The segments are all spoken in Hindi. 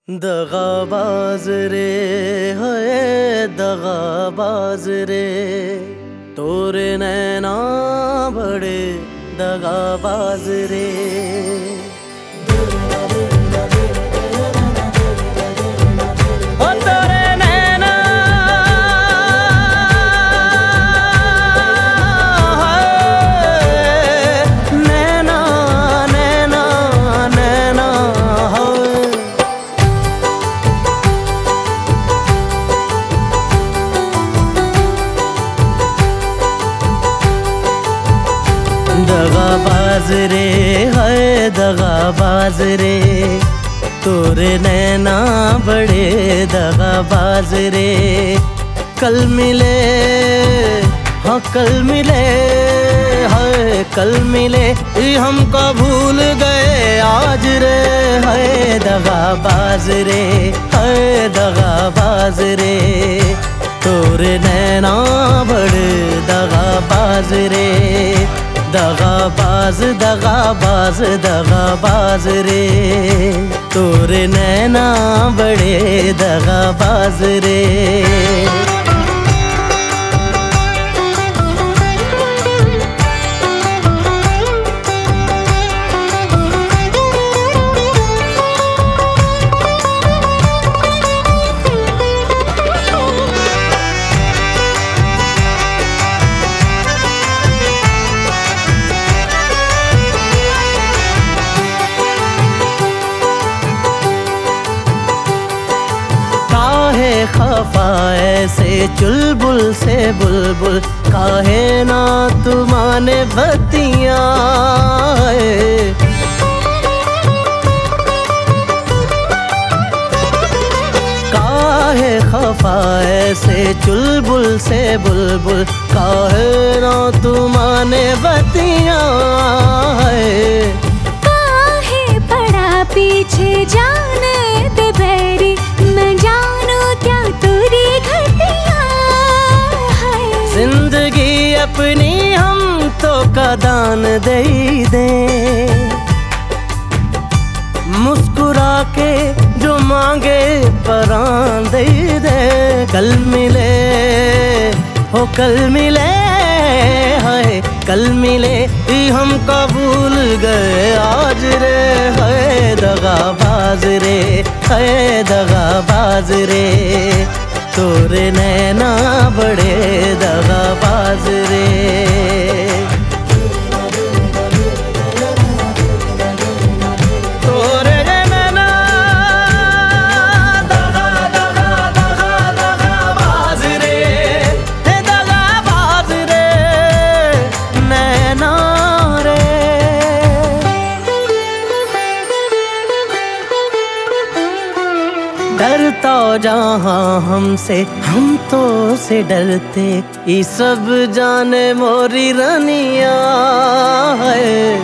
दगाबाज रे है दगाबाज रे, तोरे नैना बड़े दगाबाज रे। दगाबाज रे है दगाबाज रे, तोरे नैना बड़े दगाबाज रे। कल मिले हाँ कल मिले है कल मिले, हमको भूल गए आज रे। है दगाबाज रे है दगाबाज रे, तोरे नैना बड़े दगाबाज रे। दगाबाज दगाबाज दगाबाज रे, तोरे नैना बड़े दगाबाज रे। खफा ऐसे चुलबुल से बुलबुल, काहे ना तुमाने बतिया। काहे खफा ऐसे चुलबुल से बुलबुल, काहे ना तुमाने बतिया। काहे पड़ा पीछे जाने दे बैरी, मैं जानू क्या तुरी घटिया है। जिंदगी अपनी हम तो कदान दे दे, मुस्कुरा के जो मांगे परान दे दे। कल मिले हो कल मिले है कल मिले, हमको भूल गए आज रे। है दगाबाज रे है दगाबाज रे, तोरे नैना बड़े दगाबाज रे। डरता जहाँ हमसे हम तो से डरते, ये सब जाने मोरी रनिया है।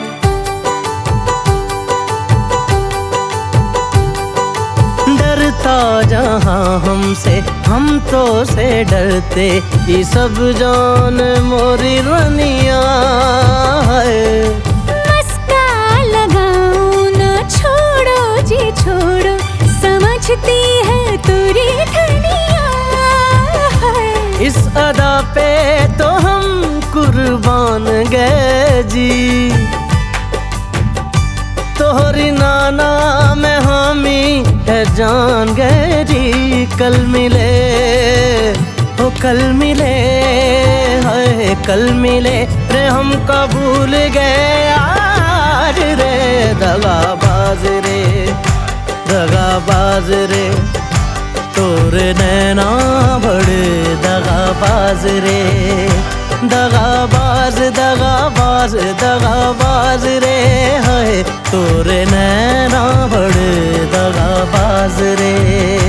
डरता जहाँ हमसे हम तो से डरते, ये सब जाने मोरी रनिया है। मस्का लगाऊं ना छोड़ो जी छोड़ो, समझती है तुरी धनिया है। इस अदा पे तो हम कुर्बान गए जी, तोहरी नाना में हामी है जान गए जी। कल मिले हो कल मिले है कल मिले रे, हमको भूल गए आज रे। दगाबाज रे दगाबाज रे, तोरे नैना बड़े दगाबाज रे। दगाबाज दगाबाज दगाबाज रे है, तोरे नैना बड़े दगाबाज रे।